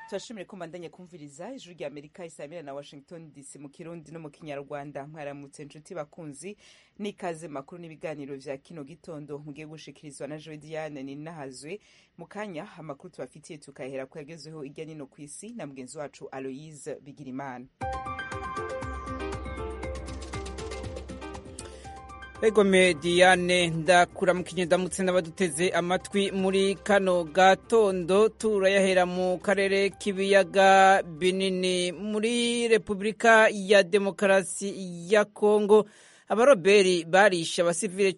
turashimire ko mbandanye kumviriza ijuru rya Amerika isamira na Washington DC mu Kirundi no mu Kinyarwanda. Mwaramutse nshuti bakunzi, n'ikaze makuru n'ibiganiro vya kino gitondo mugiye gushikirizwa na Joe Diane Ninahazwe. Mu kanya amakuru tubafitiye tukahera ko yagezeho irya nino kw'isi na mugenzi wacu Aloise Bigirimana. Egome Diane ndakuramukinye ndamutse n'abaduteze amatwi muri kano gatondo. Turayahera mu karere k'ibiyaga binini. Muri Repubulika ya Demokarasi ya Kongo, abaroberi barishe abasivile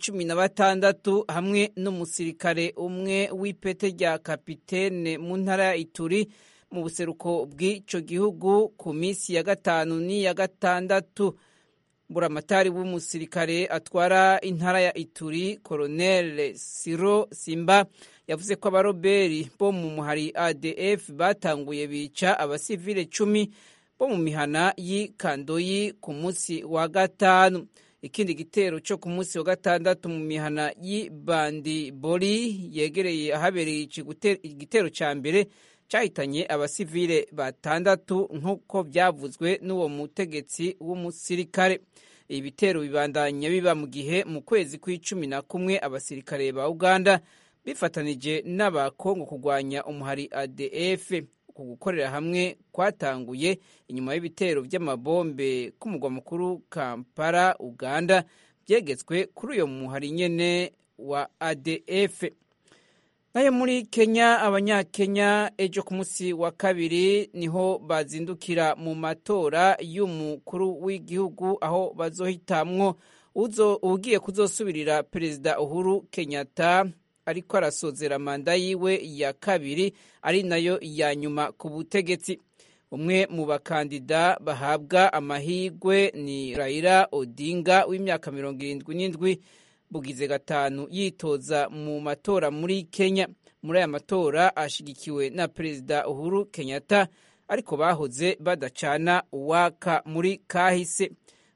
16 hamwe n'umusirikare umwe w'ipete rya kapitene mu ntara ya Ituri mu buseruko bw'ico gihugu ku misi ya gatanu n'iya gatandatu. Buramatari w'umusirikare atwara intara ya Ituri, Colonel Siro Simba, yavuze ko abaroberi bo mu muhari ADF batanguye bica abasivile 10 bo mu mihana y'Ikandoyi ku munsi wa gatanu. Ikindi gitero cyo ku munsi wa gatandatu mu mihana y'Ibandi Bori yegereye ahabereye igitero ca mbere cyahitanye abasivile 6 nk'uko byavuzwe n'uwo mutegetsi w'umusirikare. Ibitero bibandanya biba mu gihe mu kwezi kwa11 abasirikare ba Uganda bifatanije n'abakongo kurwanya umuhari ADF. Uku gukorera hamwe kwatanguye inyuma y'ibitero by'amabombe ku mugwa mukuru Kampala, Uganda, byegetswe kuri uyo muhari nyene wa ADF. Nayo muri Kenya, abanyakenya ejo ku munsi wa kabiri niho bazindukira mu matora y'umukuru w'igihugu, aho bazohitamwo ugiye kuzosubirira Perezida Uhuru Kenyatta ariko arasozera manda yiwe ya kabiri ari nayo ya nyuma ku butegetsi. Umwe mu bakandida bahabwa amahirwe ni Raila Odinga w'imyaka 77 bugize gatanu yitoza mu matora muri Kenya. Muri aya matora ashigikiwe na Perezida Uhuru Kenyatta ariko bahoze badacana uwaka muri kahise.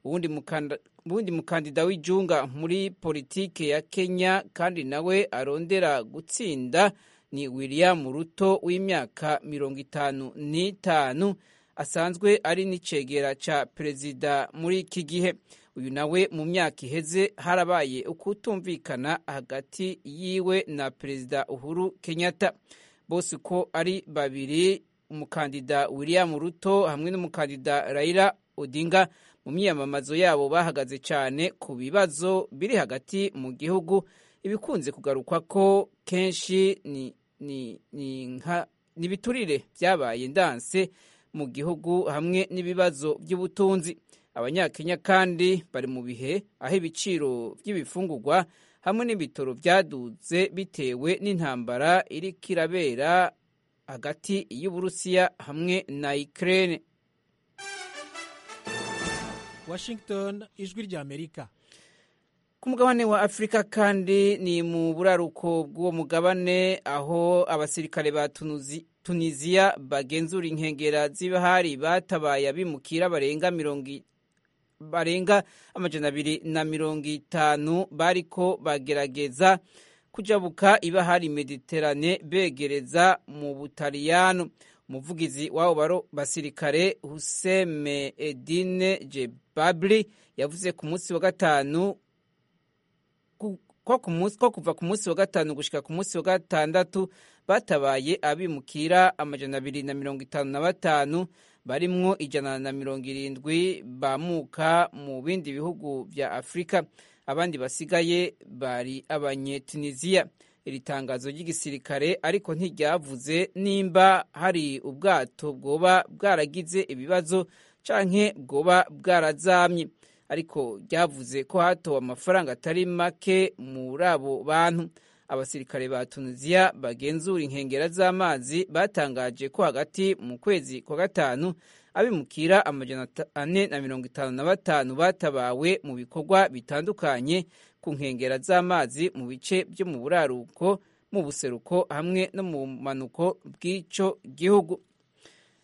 Uwundi mukandida w'ijunga muri politike ya Kenya kandi nawe arondera gutsinda ni William Ruto w'imyaka 55 asanzwe ari n'icegera ca perezida muri iki gihe. Uyu nawe mu myaka iheze harabaye ukutumvikana hagati yiwe na Perezida Uhuru Kenyatta. Bose ko ari babiri, umukandida William Ruto hamwe n'umukandida Raila Odinga, mu myamamazo yabo bahagaze cyane ku bibazo biri hagati mu gihugu. Ibikunze kugarukwa ko kenshi ni biturire byabaye ndanse mu gihugu hamwe n'ibibazo by'ubutunzi. Abanyakenya kandi bari mu bihe aho ibiciro by'ibifungurwa hamwe n'ibitoro byaduze bitewe n'intambara iriko irabera hagati y'Uburusiya hamwe na Ukraine. Washington, ijwi rya Amerika. Ku mugabane wa Afrika kandi ni mu buraruko bw'uwo mugabane aho abasirikare ba Tunisia bagenzura inkengera z'ibahari batabaye abimukira barenga 250 bariko bagerageza kujabuka ibahari Mediterane begereza mu Butaliyano. Umuvugizi w'abo basirikare Hussein Edine Jebabli yavuze ku munsi wa gatanu ko kuva ku munsi wa gatanu gushika ku munsi wa gatandatu batabaye abimukira 255 barimwo 170 bamuka mu bindi bihugu vya Afrika. Abandi basigaye bari abanyetunisia. Iri tangazo ry'igisirikare ariko ntiryavuze nimba hari ubwato bwoba bwaragize ibibazo canke bwoba bwarazamye, ariko ryavuze ko hatowe amafaranga atari make muri abo bantu. Abasirikare ba Tunisia bagenzura inkengera z'amazi batangaje ko hagati mu kwezi kwa gatanu abimukira 455 batabawe mu bikorwa bitandukanye ku nkengera z'amazi mu bice byo mu buraruko, mu buseruko hamwe no mu manuko bw'ico gihugu.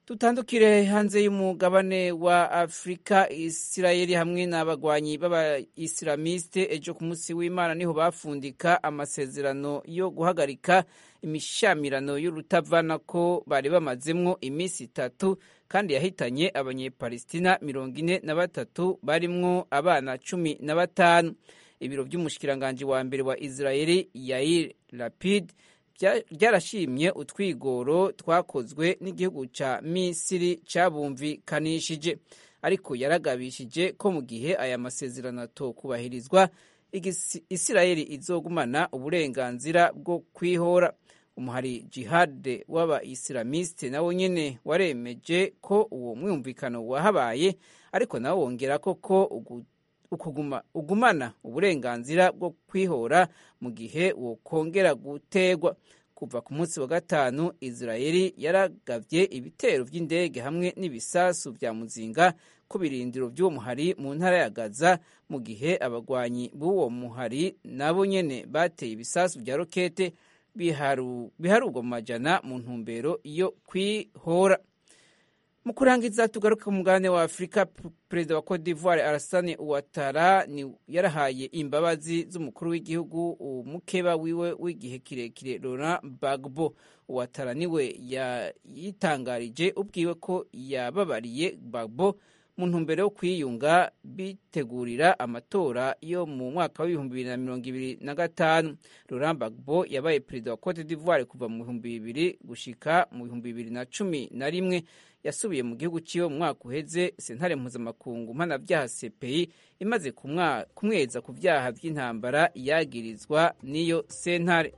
Tutandukire hanze y'umugabane wa Afrika. Isirayeli hamwe n'abagwanyi b'aba-Islamiste ejo ku munsi w'Imana niho bafundika amasezerano yo guhagarika imishamirano y'urutavanako bari bamazemwo iminsi 3 kandi yahitanye Abanyepalestina 43 barimwo abana 15. Ibiro by'umushikiranganje wa mbere wa Israeli Yair Lapid byarashimye utwigoro twakozwe n'igihugu ca Misiri cabumvikanishije, ariko yaragabishije ko mu gihe aya masezerano atokubahirizwa Isirayeli izogumana uburenganzira bwo kwihora. Umuhari Jihad w'aba-Islamiste nawo nyene waremeje ko uwo mwumvikano wahabaye, ariko nawo wongera ko ugumana uburenganzira bwo kwihora mu gihe wokongera gutegwa. Kuva ku munsi wa gatanu, Israeli yaragavye ibitero vy'indege hamwe n'ibisasu vya muzinga ku birindiro vy'uwo muhari mu ntara ya Gaza, mu gihe abagwanyi b'uwo muhari nabo nyene bateye ibisasu vya rokete biharurwa mu majana mu ntumbero yo kwihora. Mu kurangiza tugaruke ku mugabane wa Afrika, Perezida wa Cote d'Ivoire Alassane Ouattara yarahaye imbabazi z'umukuru w'igihugu umukeba wiwe w'igihe kirekire Laurent Gbagbo. Ouattara niwe yitangarije ubwiwe ko yababariye Gbagbo mu ntumbero yo kwiyunga bitegurira amatora yo mu mwaka wa 2025. Laurent Gbagbo yabaye perezida wa Cote d'Ivoire kuva mu 2000 gushika mu 2011. Yasubiye mu gihugu ciwe mu mwaka uheze. Sentare mpuzamakungu mpanavyaha CPI imaze kumweza ku vyaha vy'intambara yagirizwa niyo sentare.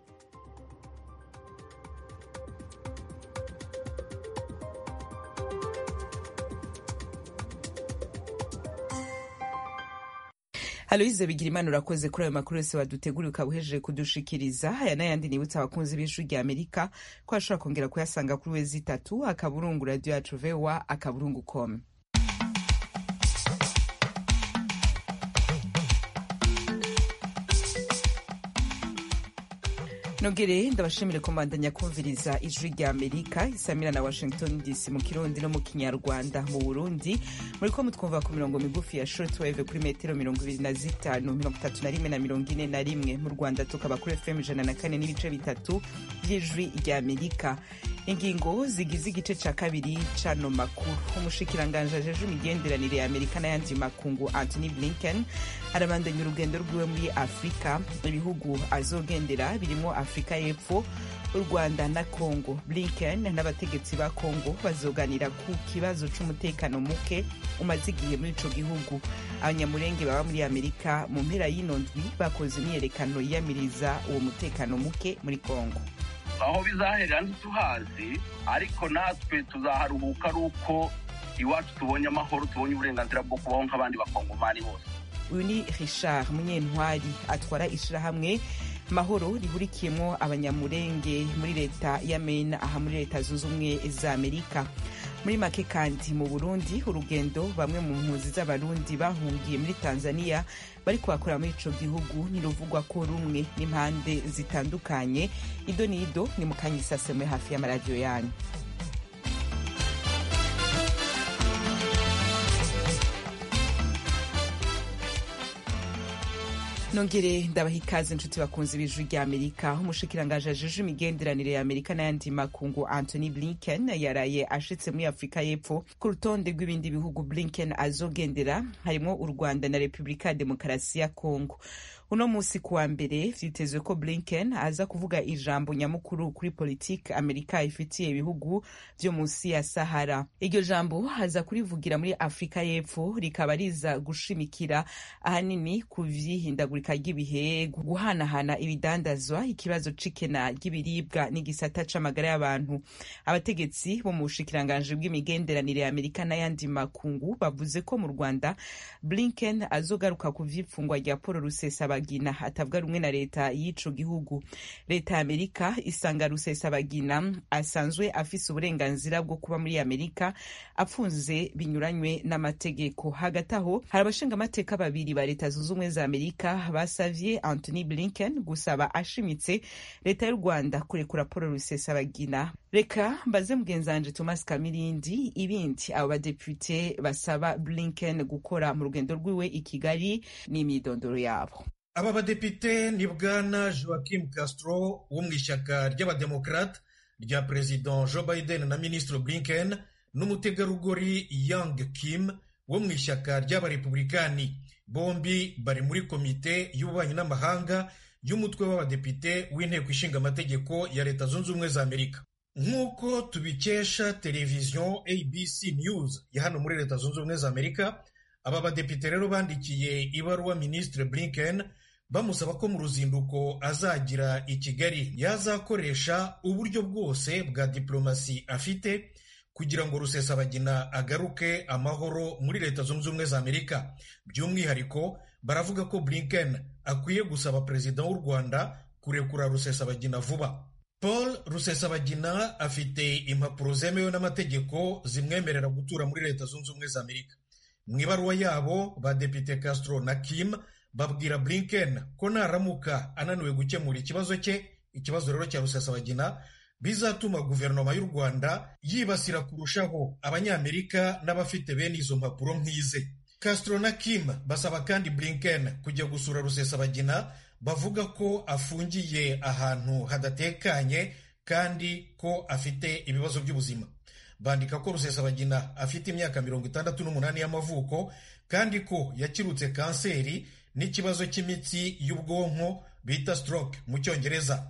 Aloise Bigirimana urakoze kuri ayo makuru yose waduteguriye ukabuhejeje kudushikiriza. Aya n'ayandi nibutsa abakunzi b'ijwi rya Amerika ko ashobora kongera kuyasanga kuri wezi 3 akaburungu radio yacu VOA akaburungu.com. Nogere ndabashimire ko mbandanya kumviriza ijwi rya Amerika isamira na Washington DC mu Kirundi no mu Kinyarwanda. Mu Burundi muriko mutwumva ku mirongo migufi ya shortwave kuri metero 25, 31 na 41. Mu Rwanda tukaba kuri FM 104.3 by'ijwi rya Amerika. Ingingo zigize igice ca kabiri cano makuru. Umushikiranganje ajeje imigenderanire ya Amerika n'ayandi makungu Anthony Blinken arabandanya urugendo rwiwe muri Afrika. Ibihugu azogendera birimo Afrika y'Epfo, u Rwanda na Congo. Blinken n'abategetsi ba Congo bazoganira ku kibazo c'umutekano muke umaze igihe muri ico gihugu. Abanyamurenge baba muri Amerika mu mpera y'inondwi bakoze imyerekano yiyamiriza uwo mutekano muke muri Congo. Aho bizaherera ntituhazi, ariko natwe tuzaharuhuka ari uko iwacu tubonye amahoro, tubonye uburenganzira bwo kubaho nk'abandi bakongomani bose. Uyu ni Richard Munyentwari atwara ishirahamwe Mahoro rihurikiyemo abanyamurenge muri leta ya Maine aha muri leta zunze ubumwe za Amerika. Muri make kandi mu Burundi urugendo bamwe mu mpunzi z'abarundi bahungiye muri Tanzania bari kubakora muri ico gihugu ntiruvugwa ko rumwe n'impande zitandukanye. Ido nido ni mukanyisaseme hafi y'amaradiyo yanyu. Nongere ndabaha ikaze inshuti bakunzi b'ijwi rya Amerika. Umushikiranganje ajeje imigenderanire ya Amerika n'ayandi makungu Anthony Blinken yaraye ashitse muri Afrika y'Epfo. Ku rutonde rw'ibindi bihugu Blinken azogendera harimo u Rwanda na Repubulika ya Demokarasi ya Congo. Uno musi kuwa mbere vyitezwe ko Blinken aza kuvuga ijambo nyamukuru kuri politiki Amerika ifitiye ibihugu vyo munsi ya Sahara. Iryo jambo aza kurivugira muri Afrika y'Epfo rikaba riza gushimikira ahanini ku vyihindagurika ry'ibihe, guhanahana ibidandazwa, ikibazo c'ikena ry'ibiribwa n'igisata c'amagara y'abantu. Abategetsi bo mu bushikiranganje bw'imigenderanire ya Amerika n'ayandi makungu bavuze ko mu Rwanda Blinken azogaruka ku vyipfungwa rya Paul Rusesabagina Rusesabagina atavuga rumwe na leta y'ico gihugu. Leta ya Amerika isanga Rusesabagina asanzwe afise uburenganzira bwo kuba muri Amerika apfunze binyuranywe n'amategeko. Hagati aho hari abashinga amateka babiri ba leta zunze ubumwe za Amerika basavye Anthony Blinken gusaba ashimitse leta y'u Rwanda kurekura Paul Rusesabagina. Reka mbaze mugenzanje Thomas Kamirindi ibindi abo badepute basaba Blinken gukora mu rugendo rwiwe i Kigali n'imyidondoro yabo. Aba badepite ni bwana Joaquim Castro wo mu ishyaka ry'abademokrate rya President Joe Biden na Ministre Blinken n'umutegarugori Yang Kim wo mu ishyaka ry'abarepublikani. Bombi bari muri komite y'ububanyi n'amahanga y'umutwe w'abadepite w'inteko ishinga amategeko ya Leta Zunze Ubumwe za Amerika. Nk'uko tubikesha televiziyo ABC News ya hano muri Leta Zunze Ubumwe za Amerika, aba badepite rero bandikiye ibaruwa Ministre Blinken bamusaba ko mu ruzinduko azagira i Kigali yazakoresha uburyo bwose bwa diplomasi afite kugira ngo Rusesabagina agaruke amahoro muri Leta Zunze Ubumwe za Amerika. By'umwihariko baravuga ko Blinken akwiye gusaba Perezida w'u Rwanda kurekura Rusesabagina vuba. Paul Rusesabagina afite impapuro zemewe n'amategeko zimwemerera gutura muri Leta Zunze Ubumwe za Amerika. Mu ibaruwa yabo badepite Castro na Kim babwira Blinken ko naramuka ananiwe gukemura ikibazo rero cya Rusesabagina bizatuma guverinoma y'u Rwanda yibasira kurushaho abanyamerika n'abafite bene izo mpapuro nk'ize. Castro na Kim basaba kandi Blinken kujya gusura Rusesabagina, bavuga ko afungiye ahantu hadatekanye kandi ko afite ibibazo by'ubuzima. Bandika ko Rusesabagina afite imyaka 68 y'amavuko kandi ko yakirutse kanseri n'ikibazo cy'imitsi y'ubwonko bita stroke mu Cyongereza.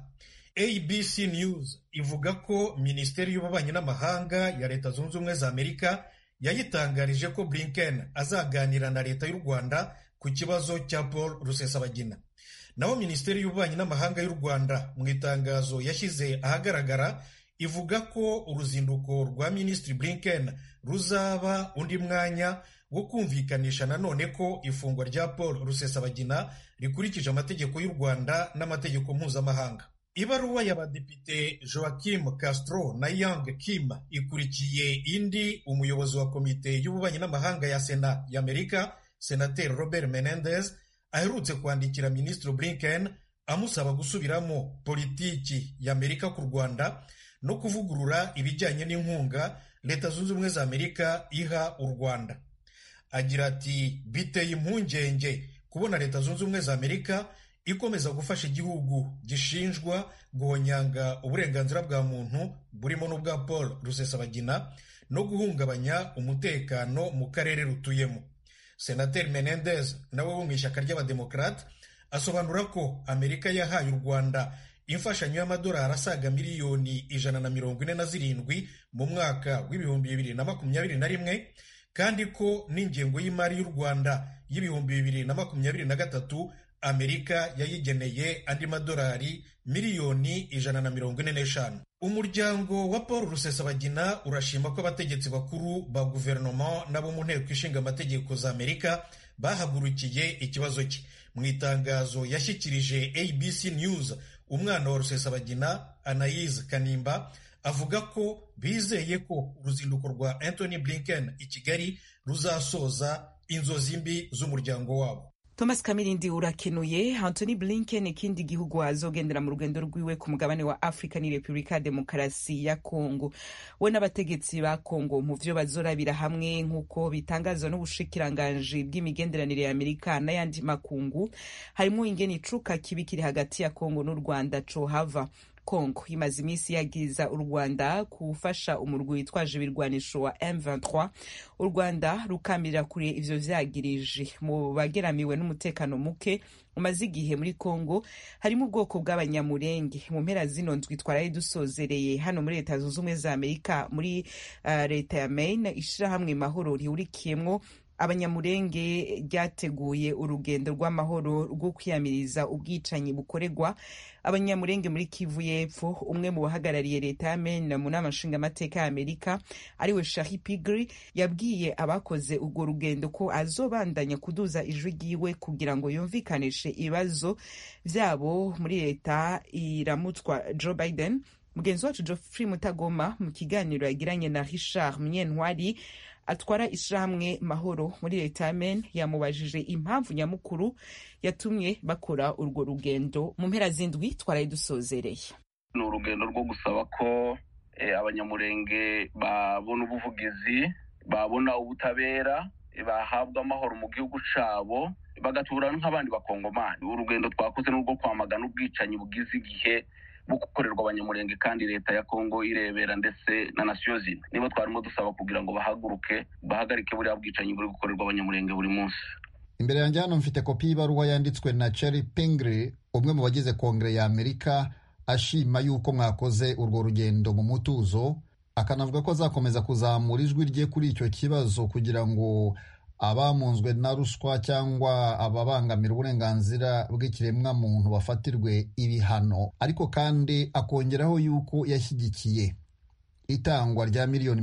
ABC News ivuga ko Minisiteri y'Ububanyi n'Amahanga ya Leta Zunze Ubumwe za Amerika yayitangarije ko Blinken azaganira na Leta y'u Rwanda ku kibazo cya Paul Rusesabagina. Naho Minisiteri y'Ububanyi n'Amahanga y'u Rwanda mu itangazo yashyize ahagaragara ivuga ko uruzinduko rwa Minisitiri Blinken ruzaba undi mwanya wo kumvikanisha nanone ko ifungwa rya Paul Rusesabagina rikurikije amategeko y'u Rwanda n'amategeko mpuzamahanga. Ibaruwa y'abadepite Joaquim Castro na Yang Kim ikurikiye indi umuyobozi wa komite y'ububanyi n'amahanga ya Sena y'Amerika, Senateri Robert Menendez, aherutse kwandikira Minisitiri Blinken amusaba gusubiramo politiki y'Amerika ku Rwanda no kuvugurura ibijyanye n'inkunga Leta Zunze Ubumwe za Amerika iha u Rwanda. Agira ati biteye impungenge kubona Leta Zunze Ubumwe za Amerika ikomeza gufasha igihugu gishinjwa guhonyanga uburenganzira bwa muntu burimo n'ubwa Paul Rusesabagina no guhungabanya umutekano mu karere rutuyemo. Senateri Menendez nawe wo mu ishyaka ry'abademokrate asobanura ko Amerika yahaye u Rwanda imfashanyo y'amadolari asaga miliyoni 147 mu mwaka w'ibihumbi 2021 kandi ko n'ingengo y'imari y'u Rwanda y'ibihumbi 2023 Amerika yayigeneye andi madolari miliyoni 145. Umuryango wa Paul Rusesabagina urashima ko abategetsi bakuru ba guverinoma n'abo mu nteko ishinga amategeko za Amerika bahagurukiye ikibazo cye. Mu itangazo yashyikirije ABC News, umwana wa Rusesabagina Anaïs Kanimba avuga ko bizeye ko uruzinduko rwa Anthony Blinken i Kigali ruzasoza inzozi mbi z'umuryango wabo. Thomas Kamirindi urakenuye. Anthony Blinken ikindi gihugu azogendera mu rugendo rwiwe ku mugabane wa Afrika ni Republika ya Demokarasi ya Kongo. We n'abategetsi ba Kongo mu vyo bazorabira hamwe nk'uko bitangazwa n'ubushikiranganje bw'imigenderanire ya Amerika n'ayandi makungu, harimo ingene icuka kibi kiri hagati ya Kongo n'u Rwanda cohava. Kongo imaze imisi yagiza u Rwanda kufasha umurwi witwaje ibirwanisho wa M23. U Rwanda rukamirira kure ivyo vyagirije. Mu bageramiwe n'umutekano muke umaze igihe muri Kongo harimo ubwoko bw'abanyamurenge. Mu mpera zino ndwi twaraye dusozereye hano muri Leta Zunze Ubumwe za Amerika muri leta ya Maine ishirahamwe mahoro rihurikiyemwo abanyamurenge ryateguye urugendo rw'amahoro rwo kwiyamiriza ubwicanyi bukorerwa abanyamurenge muri Kivu y'Epfo. Umwe mu bahagarariye leta y'Amen mu nama nshingamateka y'Amerika ariwe Shari Pigri yabwiye abakoze urwo rugendo ko azobandanya kuduza ijwi ryiwe kugira ngo yumvikanishe ibibazo vyabo muri leta iramutswa Joe Biden. Mugenzi wacu Geoffrey Mutagoma mu kiganiro yagiranye na Richard Munyentwari atwara ishirahamwe Mahoro muri leta y'Amen yamubajije impamvu nyamukuru yatumye bakora urwo rugendo mu mpera z'indwi twaraye dusozereye. Ni urugendo rwo gusaba ko abanyamurenge babona ubuvugizi, babona ubutabera, bahabwa amahoro mu gihugu cabo, bagatura nk'abandi bakongomani. Urugendo twakoze n'urwo kwamagana ubwicanyi bugize igihe bukorerwa abanyamurenge kandi leta ya Kongo irebera ndetse na Nations Unies. Nibo twarimo dusaba kugira ngo bahagarike buriya bwicanyi buri gukorerwa abanyamurenge buri munsi. Imbere yanjye hano mfite kopi y'ibaruwa yanditswe na Cherry Pingree, umwe mu bagize Kongere ya Amerika, ashima yuko mwakoze urwo rugendo mu mutuzo, akanavuga ko azakomeza kuzamura ijwi rye kuri icyo kibazo kugira ngo abamunzwe na ruswa cyangwa ababangamira uburenganzira bw'ikiremwa muntu bafatirwe ibihano. Ariko kandi akongeraho yuko yashyigikiye itangwa rya miliyoni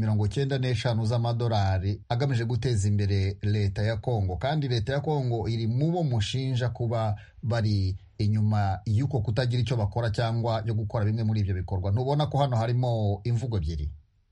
95 z'amadolari agamije guteza imbere leta ya Kongo, kandi leta ya Kongo iri mu bo mushinja kuba bari inyuma y'uko kutagira icyo bakora cyangwa yo gukora bimwe muri ibyo bikorwa. Ntubona ko hano harimo imvugo ebyiri?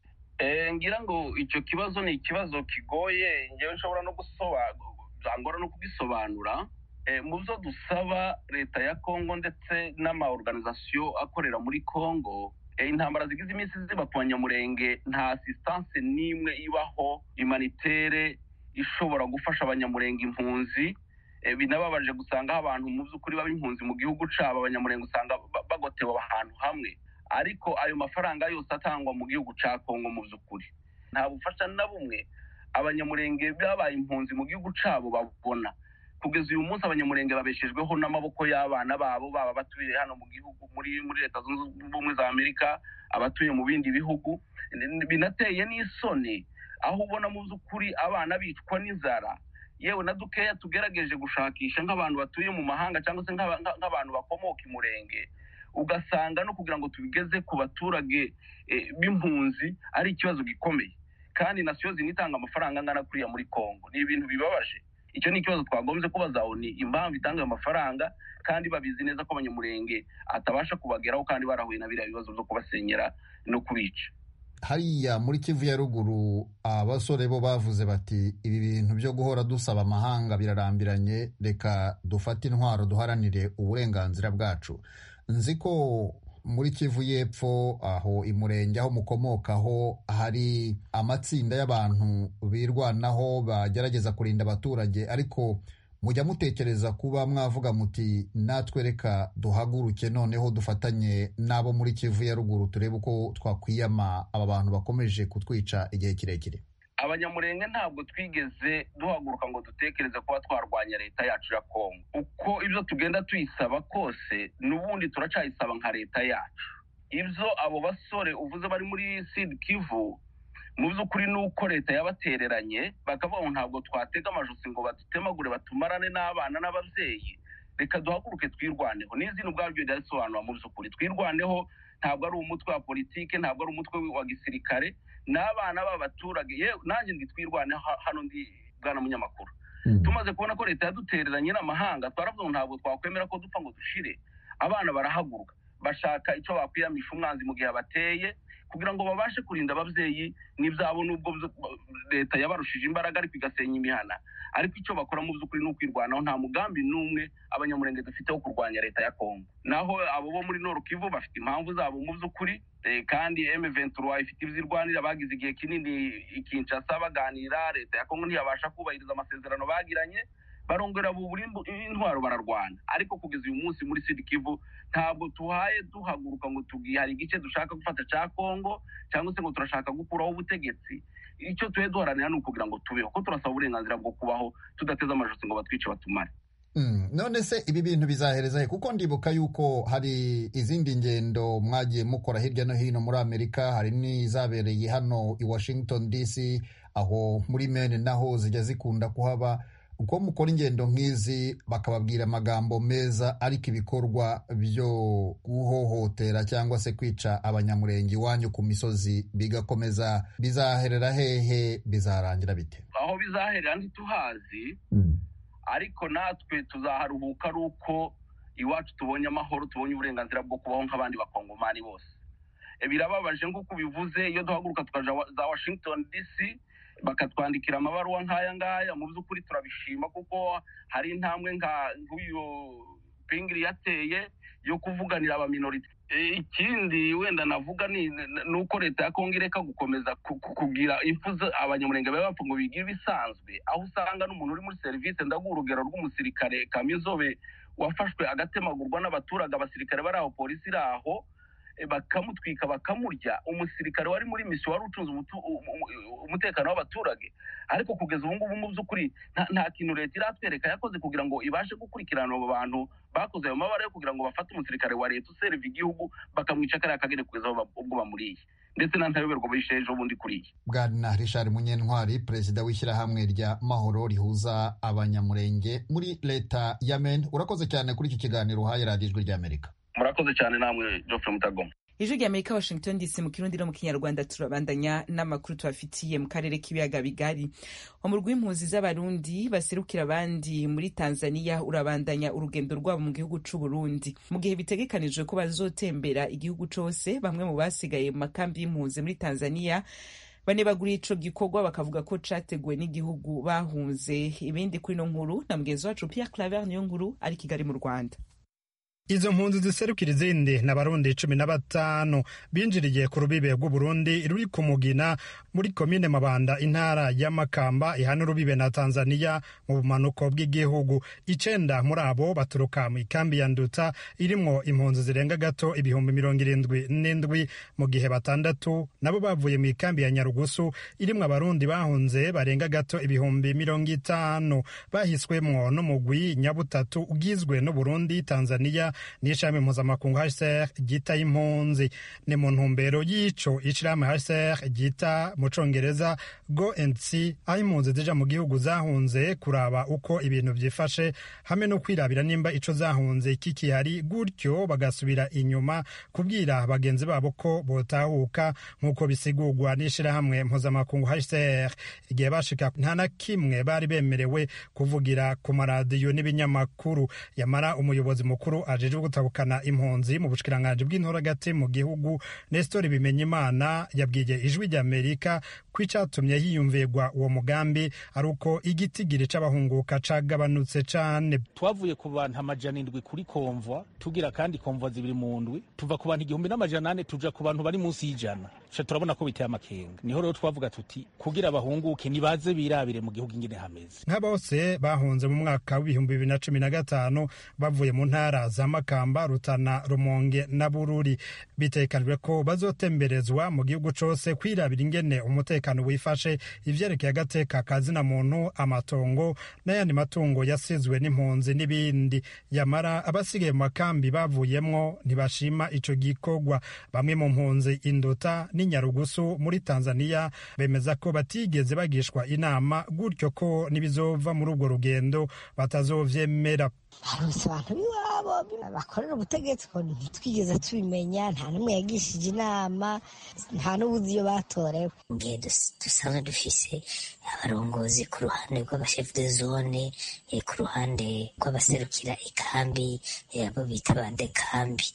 Ngira ngo icyo kibazo ni ikibazo kigoye, ngewe nshobora no byangora no kugisobanura. Mu byo dusaba leta ya Kongo ndetse n'amaorganisation akorera muri Kongo, intambara zigize iminsi ziba ku banyamurenge, nta assistance n'imwe ibaho humanitaire ishobora gufasha abanyamurenge impunzi. Binababaje gusanga abantu mu by'ukuri baba impunzi mu gihugu cabo, abanyamurenge usanga bagotewe ahantu hamwe, ariko ayo mafaranga yose atangwa mu gihugu ca Kongo mu by'ukuri nta bufasha na bumwe abanyamurenge babaye impunzi mu gihugu cabo babona. Kugeza uyu munsi abanyamurenge babeshejweho n'amaboko y'abana babo, baba batuye hano mu gihugu muri leta zunze ubumwe za Amerika, abatuye mu bindi bihugu. Binateye n'isoni aho ubona mu by'ukuri abana bicwa n'inzara, yewe na dukeya tugerageje gushakisha nk'abantu batuye mu mahanga cyangwa se nk'abantu bakomoka imurenge, ugasanga no kugira ngo tubigeze ku baturage b'impunzi ari ikibazo gikomeye. Kandi Nations Unies itanga amafaranga angana kuriya muri Kongo, ni ibintu bibabaje. Icyo ni ikibazo twagombye kubaza ni impamvu itanga ayo mafaranga kandi babizi neza ko abanyamurenge atabasha kubageraho kandi barahuye na biriya bibazo byo kubasenyera no kubica. Hariya muri Kivu ya ruguru abasore bo bavuze bati ibi bintu byo guhora dusaba amahanga birarambiranye, reka dufate intwaro duharanire uburenganzira bwacu. Nzi ko muri Kivu y'Epfo aho imurenge aho mukomokaho hari amatsinda y'abantu birwanaho bagerageza kurinda abaturage, ariko mujya mutekereza kuba mwavuga muti natwe reka duhaguruke noneho dufatanye n'abo muri Kivu ya ruguru turebe uko twakwiyama aba bantu bakomeje kutwica igihe kirekire? Abanyamurenge ntabwo twigeze duhaguruka ngo dutekereze kuba twarwanya leta yacu ya Kongo. Uko ibyo tugenda tuyisaba kose n'ubundi turacayisaba nka leta yacu. Ibyo abo basore uvuze bari muri Sud Kivu, mu by'ukuri nuko leta yabatereranye bakavuga ngo ntabwo twatega amajosi ngo badutemagure batumarane n'abana n'ababyeyi, reka duhaguruke twirwaneho. N'izina ubwabyo ryasobanura mu by'ukuri twirwaneho ntabwo ari umutwe wa politike, ntabwo ari umutwe wa gisirikare, n'abana b'abaturage. Yewe nanjye ndi twirwane hano ndi bwana munyamakuru. Tumaze kubona ko leta yadutereranye n'amahanga, twaravuga ngo ntabwo twakwemera ko dupfa ngo dushire. Abana barahaguruka bashaka icyo bakwiyamisha umwanzi mu gihe abateye kugira ngo babashe kurinda ababyeyi n'ibyabo, n'ubwo leta yabarushije imbaraga ariko igasenya imihana. Ariko icyo bakora mu by'ukuri ni ukwirwanaho. Nta mugambi n'umwe abanyamurenge dufite wo kurwanya leta ya Kongo. Naho abo bo muri Nord Kivu bafite impamvu zabo mu by'ukuri, kandi M23 ifite ivyirwanira bagize igihe kinini Kinshasa baganira, leta ya Kongo ntiyabasha kubahiriza amasezerano bagiranye, barongera buburi intwaro bararwana. Ariko kugeza uyu munsi muri Sud Kivu ntabwo tuhaye duhaguruka ngo hari igice dushaka gufata cya Kongo cyangwa se ngo turashaka gukuraho ubutegetsi. Icyo tuye duharanira ni ukugira ngo tubeho, ko turasaba uburenganzira bwo kubaho tudateze amajosi ngo batwice batumare. None se ibi bintu bizahereza he? Kuko ndibuka yuko hari izindi ngendo mwagiye mukora hirya no hino muri Amerika, hari n'izabereye hano i Washington DC, aho muri Maine naho zijya zikunda kuhaba. Uko mukora ingendo nk'izi bakababwira amagambo meza, ariko ibikorwa byo guhohotera cyangwa se kwica abanyamurenge iwanyu ku misozi bigakomeza, bizaherera hehe? Bizarangira bite? Aho bizaherera ntituhazi, ariko natwe tuzaharuhuka ari uko iwacu tubonye amahoro, tubonye uburenganzira bwo kubaho nk'abandi bakongomani bose. Birababaje nk'uko bivuze, iyo duhaguruka tukaja za Washington DC bakatwandikira amabaruwa nk'aya ngaya, mu by'ukuri turabishima kuko hari intambwe nk'uyu Pingree yateye yo kuvuganira abaminority. Ikindi wenda navuga ni uko leta ya Kongo ireka gukomeza kugira imfuza abanyamurenge baba bapfa ngo bigira ibisanzwe, aho usanga n'umuntu uri muri service, ndaguha urugero rw'umusirikare Kamizobe wafashwe agatemagurwa n'abaturage, abasirikare bari aho, polisi iri aho, bakamutwika bakamurya, umusirikare wari muri misiyo wari ucunze umutekano w'abaturage. Ariko kugeza ubu ngubu mu by'ukuri nta kintu leta iratwereka yakoze kugira ngo ibashe gukurikirana abo bantu bakoze ayo mabara yo kugira ngo bafate umusirikare wa leta userva igihugu bakamwica kariya kagere kugeza ubwo bamuriye, ndetse n'antayoberwa bishe ejo bundi kuriye. Bwana Richard Munyentwari, perezida w'ishyirahamwe rya Mahoro rihuza abanyamurenge muri leta ya Maine, urakoze cyane kuri iki kiganiro uhaye radiyo Ijwi ry'Amerika. Murakoze cyane namwe Geoffrey Mutagoma. Ijwi ry'Amerika, Washington DC, mu Kirundi no mu Kinyarwanda. Turabandanya n'amakuru tubafitiye mu karere k'ibiyaga bigari. Umurwi w'impunzi z'abarundi baserukira abandi muri Tanzania urabandanya urugendo rwabo mu gihugu c'u Burundi, mu gihe bitegekanijwe ko bazotembera igihugu cose. Bamwe mu basigaye mu makambi y'impunzi muri Tanzania banebaguriye ico gikorwa, bakavuga ko categuwe n'igihugu bahunze. Ibindi kuri no nkuru na mugenzi wacu Pierre Claver niyo nkuru ari Kigali mu Rwanda. Izo mpunzi ziserukira izindi n'abarundi 15 binjiriye ku rubibe rw'Uburundi ruri ku Mugina muri komine Mabanda, intara ya Makamba, ihana urubibe na Tanzania mu bumanuko bw'igihugu. 9 muri abo baturuka mu ikambi ya Nduta irimwo impunzi zirenga gato 77,000, mu gihe 6 nabo bavuye mu ikambi ya Nyarugusu irimwo abarundi bahunze barenga gato 50,000, bahiswemwo n'umugwi nyabutatu ugizwe n'Uburundi, Tanzania n'ishami mpuzamakungu HCR ryita impunzi. Ni mu ntumbero y'ico ishirahamwe HCR ryita mu Congereza Go and See, aho impunzi zija mu gihugu zahunze kuraba uko ibintu vyifashe hamwe no kwirabira nimba ico zahunze kikihari, gutyo bagasubira inyuma kubwira bagenzi babo ko botahuka nk'uko bisigurwa n'ishirahamwe mpuzamakungu HCR. Igihe bashika nta na kimwe bari bemerewe kuvugira ku maradiyo n'ibinyamakuru. Yamara umuyobozi mukuru ajejwe gutabukana impunzi mu bushikiranganje bw'intoragati mu gihugu, Nestor Bimenyimana, yabwiye Ijwi ry'Amerika ko icatumye hiyumvirwa uwo mugambi ari uko igitigiri c'abahunguka cagabanutse cane. Twavuye ku bantu 700 kuri konvwa, tugira kandi konvwa zibiri mu ndwi, tuva ku bantu 1,800 tuja ku bantu bari munsi y'ijana. Turabona ko biteye amakenga. Niho rero twavuga tuti kugira abahunguke nibaze birabire mu gihugu ingene hameze. Nk'abose bahunze mu mwaka wa 2015 bavuye mu ntara za Makamba, Rutana, Rumonge na Bururi. Bitekanijwe ko bazotemberezwa mu gihugu cose kwirabira ingene umutekano wifashe, ivyerekeye agateka kazina muntu, amatongo n'ayandi matungo yasizwe n'impunzi n'ibindi. Yamara abasigaye mu makambi bavuyemwo ntibashima ico gikorwa. Bamwe mu mpunzi Induta n'Inyarugusu muri Tanzania bemeza ko batigeze bagishwa inama, gutyo ko nibizova muri ubwo rugendo batazovyemera. Harose abantu biwabo bakorera ubutegetsi ko ntitwigeze tubimenya, nta n'umwe yagishije inama, nta n'ubuzi iyo batorewe. Ngiye dusanzwe dufise abarongozi ku ruhande rw'abashef de zone, ku ruhande rw'abaserukira ikambi, abo bita abadekambi.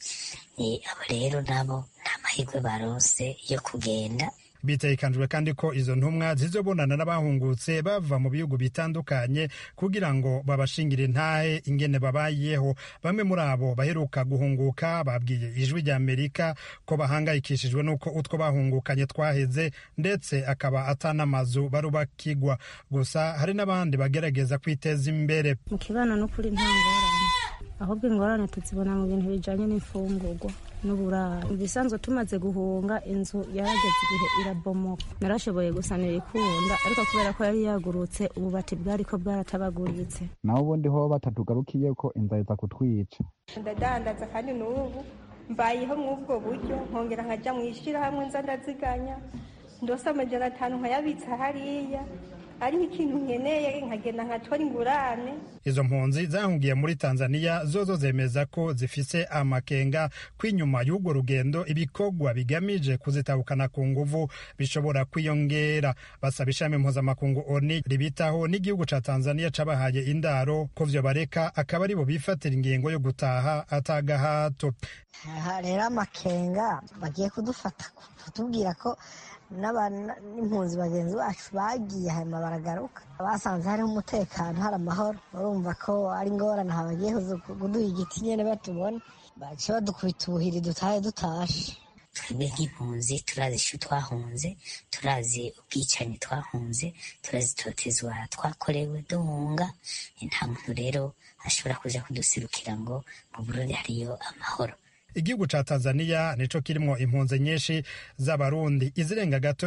Abo rero nabo nta mahirwe baronse yo kugenda. Bitekanijwe kandi ko izo ntumwa zizobonana n'abahungutse bava mu bihugu bitandukanye kugira ngo babashingire intahe ingene babayeho. Bamwe muri abo baheruka guhunguka babwiye Ijwi ry'Amerika ko bahangayikishijwe n'uko utwo bahungukanye twaheze, ndetse akaba atanamazu barubakigwa. Gusa hari n'abandi bagerageza kwiteza imbere. Mu kibano no kuri ntangorane, ahubwo ingorane tuzibona mu bintu bijanye n'imfungurwa n'uburaro. Ibisanzwe tumaze guhunga, inzu yarageze igihe irabomoka. Narashoboye gusanira ikunda, ariko kubera ko yari yagurutse ububati bwariko bwaratabaguritse. Naho ubundi ho batatugarukiye ko inzaheza kutwica. Ndadandaza kandi n'ubu mbayeho mw'ubwo buryo, nkongera nkaja mw'ishirahamwe nza ndaziganya, ndose 500 nkayabitsa hariya ariho ikintu nkeneye nkagenda nkatora ingurane. Izo mpunzi zahungiye muri Tanzania zozo zemeza ko zifise amakenga kwinyuma y'urwo rugendo ibikorwa bigamije kuzitabukana ku nguvu bishobora kwiyongera. Basaba ishami mpuzamakungu ONU ribitaho n'igihugu ca Tanzania cabahaye indaro ko vyo bareka akaba aribo bifatira ingingo yo gutaha atagahato. Rero amakenga bagiye kudufata kutubwira ko n'impunzi bagenzi bacu bagiye hanyuma baragaruka basanze hariho umutekano hari amahoro, urumva ko ari ingorane bagiye kuduha igiti nyene batubona baciye badukubita ubuhiri dutahe dutashe. Twebwe nk'impunzi turazi ishu twahunze, turazi ubwicanyi twahunze, turazi itotezwa twakorewe duhunga. Nta muntu rero ashobora kuja kuduserukira ngo mu Burundi hariyo amahoro. Igihugu ca Tanzania nico kirimwo impunzi nyinshi z'abarundi izirenga gato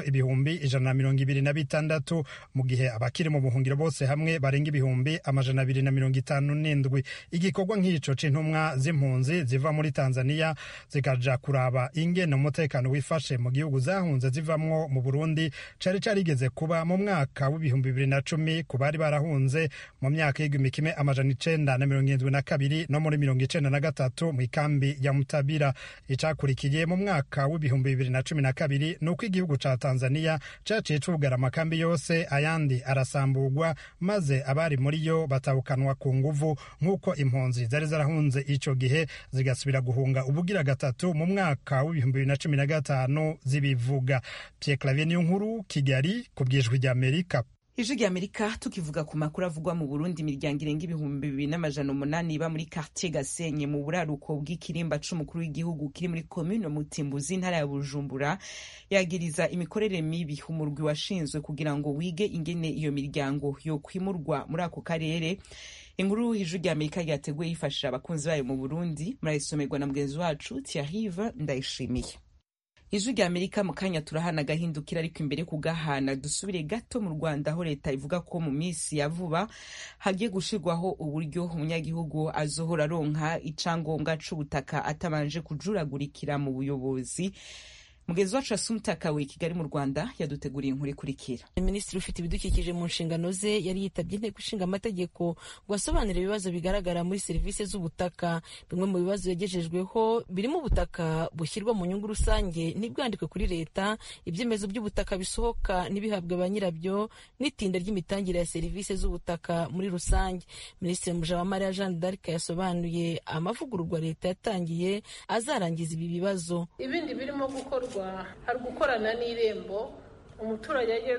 126 mu gihe abakiri mu buhungiro bose hamwe barenga 257. Igikorwa nk'ico c'intumwa z'impunzi ziva muri Tanzania zikaja kuraba ingene umutekano wifashe mu gihugu zahunze zivamwo mu Burundi cari carigeze kuba mu mwaka w'2010 ku bari barahunze mu myaka y'1972 no muri 1993 mu ikambi ya Tabira. Icakurikiye mu mwaka w'2012 nuko igihugu ca Tanzania caciye cugara amakambi yose ayandi arasamburwa maze abari muri yo batabukanwa ku nguvu nk'uko impunzi zari zarahunze ico gihe zigasubira guhunga ubugira gatatu mu mwaka w'2015 zibivuga. Pierre Claver Niyonkuru, Kigali, ku bw'Ijwi ry'Amerika. Ijwi ry'Amerika tukivuga ku makuru avugwa mu Burundi, imiryango irenga 2,800 iba muri quartier Gasenye mu buraruko bw'ikirimba c'umukuru w'igihugu kiri muri commune Mutimbuzi intara ya Bujumbura yagiriza imikorere mibi umurwi washinzwe kugira ngo wige ingene iyo miryango yo kwimurwa muri ako karere. Inkuru Ijwi ry'Amerika ryateguye yifashishije abakunzi bayo mu Burundi, murayisomerwa na mugenzi wacu Thierry Ndayishimiye. Ijwi ry'Amerika mu kanya turahana gahindukira, ariko imbere kugahana dusubire gato mu Rwanda aho leta ivuga ko mu minsi ya vuba hagiye gushirwaho uburyo umunyagihugu azohora aronka icangombwa c'ubutaka atabanje kujuragurikira mu buyobozi. Mugenzi wacu Assumpta Kawe Kigali mu Rwanda yaduteguriye inkuru ikurikira. Minisitiri ufite ibidukikije mu nshingano ze yari yitabye inteko ishinga amategeko ngo asobanure ibibazo bigaragara muri serivisi z'ubutaka. Bimwe mu bibazo yagejejweho birimo ubutaka bushyirwa mu nyungu rusange ntibwandikwe kuri leta, ibyemezo by'ubutaka bisohoka n'ibihabwa ba nyirabyo, n'itinda ry'imitangire ya serivisi z'ubutaka muri rusange. Minisitiri Mujawamariya Jeanne d'Arc yasobanuye amavugururwa leta yatangiye azarangiza ibi bibazo. Ibindi birimo gukorwa hari gukorana n'irembo, umuturage ajye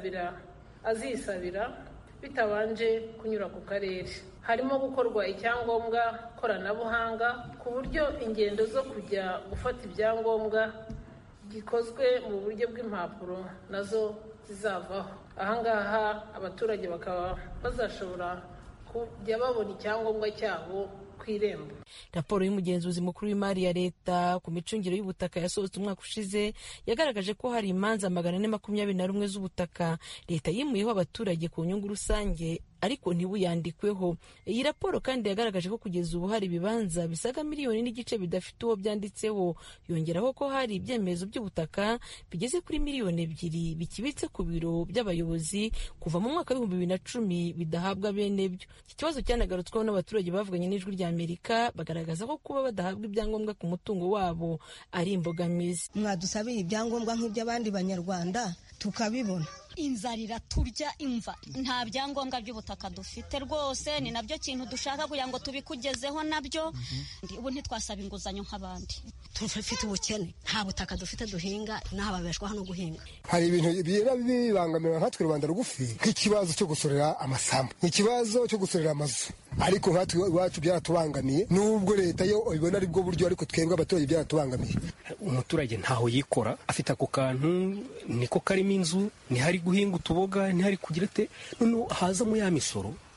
azisabira bitabanje kunyura ku karere. Harimo gukorwa icyangombwa koranabuhanga ku buryo ingendo zo kujya gufata ibyangombwa gikozwe mu buryo bw'impapuro nazo zizavaho. Ahangaha abaturage bakaba bazashobora kujya babona icyangombwa cyabo ku irembo. Raporo y'umugenzuzi mukuru w'imari ya leta ku micungire y'ubutaka yasohotse umwaka ushize yagaragaje ko hari imanza 421 z'ubutaka leta yimuyeho abaturage ku nyungu rusange ariko ntibuyandikweho. Iyi raporo kandi yagaragaje ko kugeza ubu hari ibibanza bisaga 1.5 miliyoni bidafite uwo byanditseho. Yongeraho ko hari ibyemezo by'ubutaka bigeze kuri 2 miliyoni bikibitse ku biro by'abayobozi kuva mu mwaka wa 2010 bidahabwa bene byo. Iki kibazo cyanagarutsweho n'abaturage bavuganye n'Ijwi ry'Amerika bagaragaza ko kuba badahabwa ibyangombwa ku mutungo wabo ari imbogamizi. Mwadusabiye ibyangombwa nk'iby'abandi banyarwanda tukabibona. Inzara iraturya imva, nta byangombwa by'ubutaka dufite rwose, ni nabyo kintu dushaka kugira ngo tubikugezeho nabyo. Ubu ntitwasaba inguzanyo nk'abandi, tufite ubukene, nta butaka dufite duhinga, naho babeshwaho no guhinga. Hari ibintu bibangamira nkatwe rubanda rugufi, nk'ikibazo cyo gusorera amasambu, ikibazo cyo gusorera amazu, ariko nkatwe iwacu byaratubangamiye, nubwo leta yo ibona ari bwo buryo, ariko twebwe abaturage byaratubangamiye. Umuturage ntaho yikora, afite ako kantu niko karimo inzu, ntihari guhinga utuboga, ntihari kugira te, none hazamo ya misoro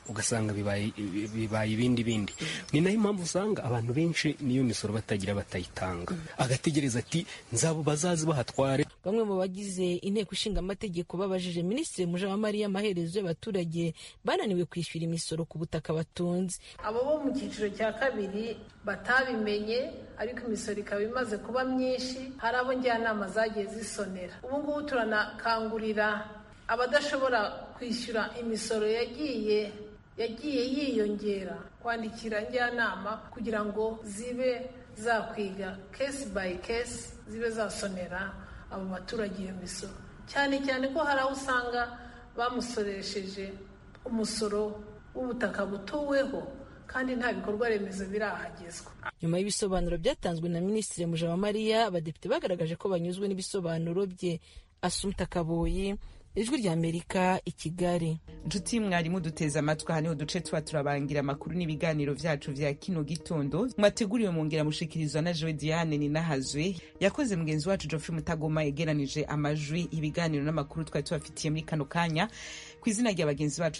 ugasanga bibaye ibindi ni nayo impamvu usanga abantu benshi niyo misoro batagira batayitanga, agategereza ati nzabo bazazi bahatware. Bamwe mu bagize inteko ishinga amategeko babajije Minisitiri Mujawamariya amaherezo y'abaturage bananiwe kwishyura imisoro ku butaka batunze. Abo bo mu cyiciro cya kabiri batabimenye ariko imisoro ikaba imaze kuba myinshi, hari abo njyanama zagiye zisonera. Ubu ngubu turanakangurira abadashobora kwishyura imisoro yagiye yiyongera kwandikira njyanama kugira ngo zibe zakwiga case by case, zibe zasonera abo baturage iyo misoro, cyane cyane ko hari aho usanga bamusoresheje umusoro w'ubutaka butuweho kandi nta bikorwa remezo birahagezwa. Nyuma y'ibisobanuro byatanzwe na Minisitiri Mujawamariya, abadepite bagaragaje ko banyuzwe n'ibisobanuro bye. Assumpta Kaboyi, Ijwi ry'Amerika, i Kigali. Nshuti mwarimu duteze amatwi, aha niho duce tuba turabangira amakuru n'ibiganiro vyacu vya kino gitondo mwateguriwe mungera mushikirizwa na Joe Diane Ninahazwe, yakoze mugenzi wacu Geoffrey Mutagoma yegeranije amajwi ibiganiro n'amakuru twari tubafitiye muri kano kanya. Kw'izina rya bagenzi bacu